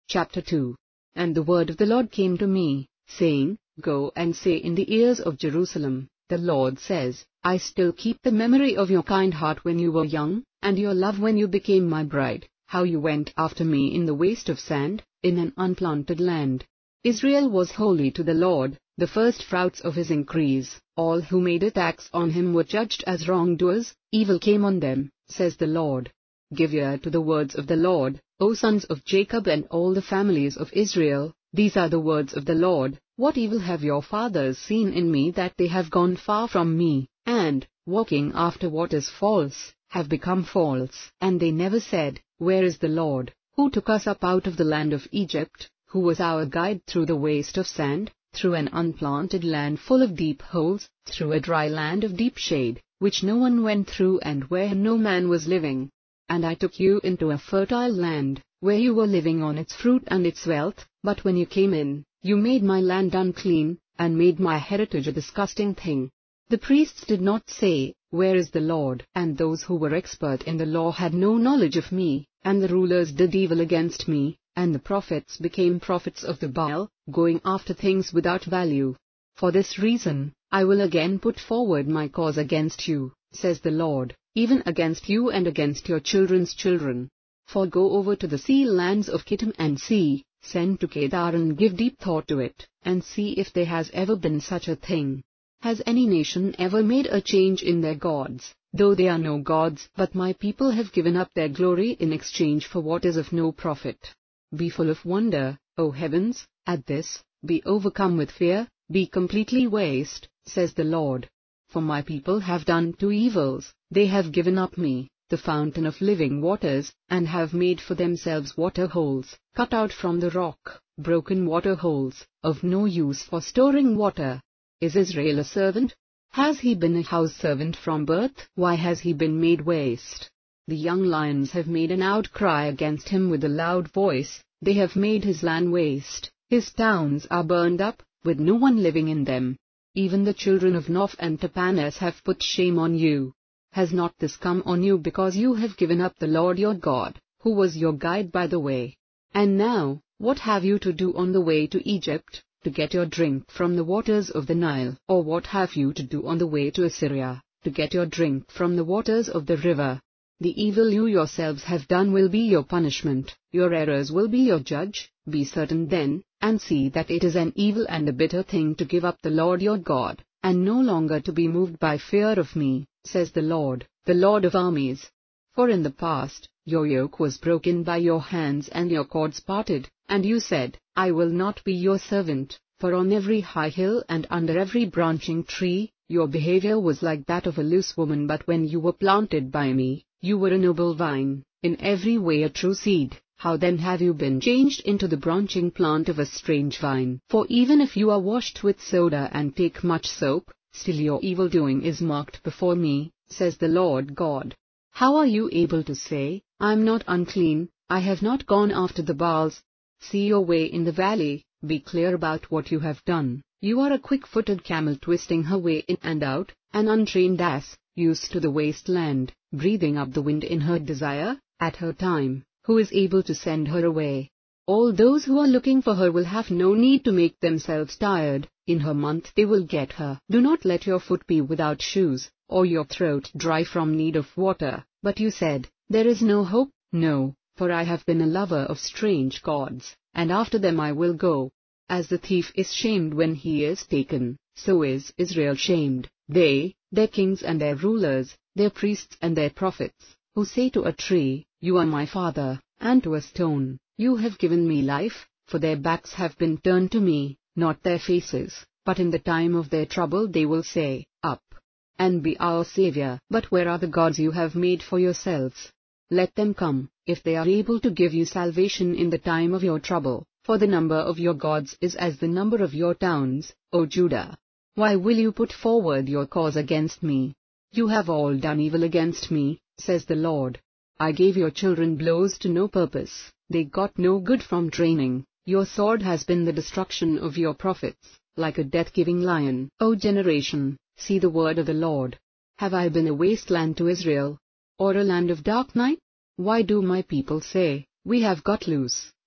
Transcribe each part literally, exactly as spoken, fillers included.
Chapter two. And the word of the Lord came to me, saying, Go and say in the ears of Jerusalem, the Lord says, I still keep the memory of your kind heart when you were young, and your love when you became my bride, how you went after me in the waste of sand, in an unplanted land. Israel was holy to the Lord, the first fruits of his increase. All who made a tax on him were judged as wrongdoers, evil came on them, says the Lord. Give ear to the words of the Lord, O sons of Jacob and all the families of Israel, these are the words of the Lord. What evil have your fathers seen in me that they have gone far from me, and, walking after what is false, have become false? And they never said, Where is the Lord, who took us up out of the land of Egypt, who was our guide through the waste of sand, through an unplanted land full of deep holes, through a dry land of deep shade, which no one went through and where no man was living? And I took you into a fertile land, where you were living on its fruit and its wealth, but when you came in, you made my land unclean, and made my heritage a disgusting thing. The priests did not say, Where is the Lord? And those who were expert in the law had no knowledge of me, and the rulers did evil against me, and the prophets became prophets of the Baal, going after things without value. For this reason, I will again put forward my cause against you, says the Lord, even against you and against your children's children. For go over to the sea lands of Kittim and see, send to Kedar and give deep thought to it, and see if there has ever been such a thing. Has any nation ever made a change in their gods, though they are no gods, but my people have given up their glory in exchange for what is of no profit? Be full of wonder, O heavens, at this, be overcome with fear, be completely waste, says the Lord. For my people have done two evils, they have given up me, the fountain of living waters, and have made for themselves water holes, cut out from the rock, broken water holes, of no use for storing water. Is Israel a servant? Has he been a house servant from birth? Why has he been made waste? The young lions have made an outcry against him with a loud voice, they have made his land waste, his towns are burned up, with no one living in them. Even the children of Noph and Tapanes have put shame on you. Has not this come on you because you have given up the Lord your God, who was your guide by the way? And now, what have you to do on the way to Egypt, to get your drink from the waters of the Nile? Or what have you to do on the way to Assyria, to get your drink from the waters of the river? The evil you yourselves have done will be your punishment, your errors will be your judge. Be certain then, and see that it is an evil and a bitter thing to give up the Lord your God, and no longer to be moved by fear of me, says the Lord, the Lord of armies. For in the past, your yoke was broken by your hands and your cords parted, and you said, I will not be your servant, for on every high hill and under every branching tree, your behavior was like that of a loose woman. But when you were planted by me, you were a noble vine, in every way a true seed. How then have you been changed into the branching plant of a strange vine? For even if you are washed with soda and take much soap, still your evil doing is marked before me, says the Lord God. How are you able to say, I am not unclean, I have not gone after the Baals? See your way in the valley, be clear about what you have done. You are a quick-footed camel twisting her way in and out, an untrained ass, used to the waste land, breathing up the wind in her desire, at her time. Who is able to send her away? All those who are looking for her will have no need to make themselves tired, in her month they will get her. Do not let your foot be without shoes, or your throat dry from need of water. But you said, There is no hope. No, for I have been a lover of strange gods, and after them I will go. As the thief is shamed when he is taken, so is Israel shamed, they, their kings and their rulers, their priests and their prophets, who say to a tree, You are my father, and to a stone, You have given me life, for their backs have been turned to me, not their faces, but in the time of their trouble they will say, Up, and be our Saviour. But where are the gods you have made for yourselves? Let them come, if they are able to give you salvation in the time of your trouble, for the number of your gods is as the number of your towns, O Judah. Why will you put forward your cause against me? You have all done evil against me, says the Lord. I gave your children blows to no purpose, they got no good from training. Your sword has been the destruction of your prophets, like a death-giving lion. O generation, see the word of the Lord. Have I been a wasteland to Israel, or a land of dark night? Why do my people say, We have got loose,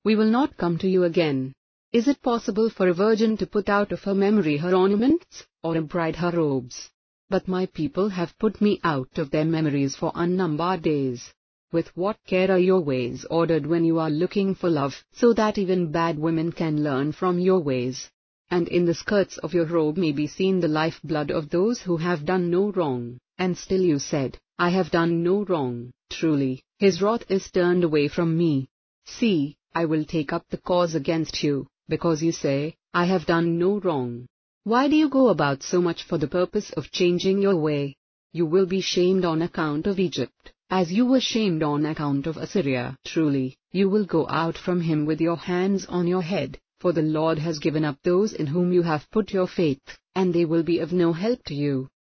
we will not come to you again. Is it possible for a virgin to put out of her memory her ornaments, or a bride her robes? But my people have put me out of their memories for unnumbered days. With what care are your ways ordered when you are looking for love, so that even bad women can learn from your ways? And in the skirts of your robe may be seen the lifeblood of those who have done no wrong, and still you said, I have done no wrong. Truly, his wrath is turned away from me. See, I will take up the cause against you, because you say, I have done no wrong. Why do you go about so much for the purpose of changing your way? You will be shamed on account of Egypt, as you were shamed on account of Assyria. Truly, you will go out from him with your hands on your head, for the Lord has given up those in whom you have put your faith, and they will be of no help to you.